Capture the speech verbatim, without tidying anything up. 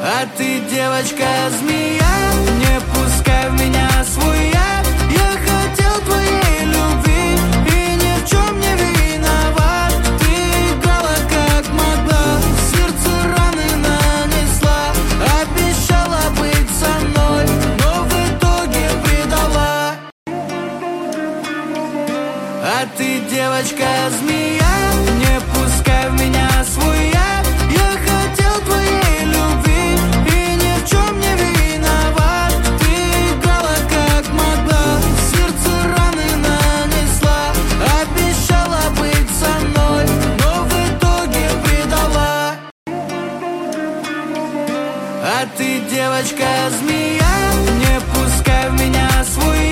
А ты, девочка-змея, не пускай в меня свой яд. Я хотел твоей любви и ни в чем не виноват. Ты играла как могла, сердце раны нанесла. Обещала быть со мной, но в итоге предала. А ты, девочка-змея, не пускай в меня свой яд. Я хотел твоей любви и ни в чем не виноват. Ты играла как могла, сердце раны нанесла. Обещала быть со мной, но в итоге предала. А ты, девочка-змея, не пускай в меня свой яд.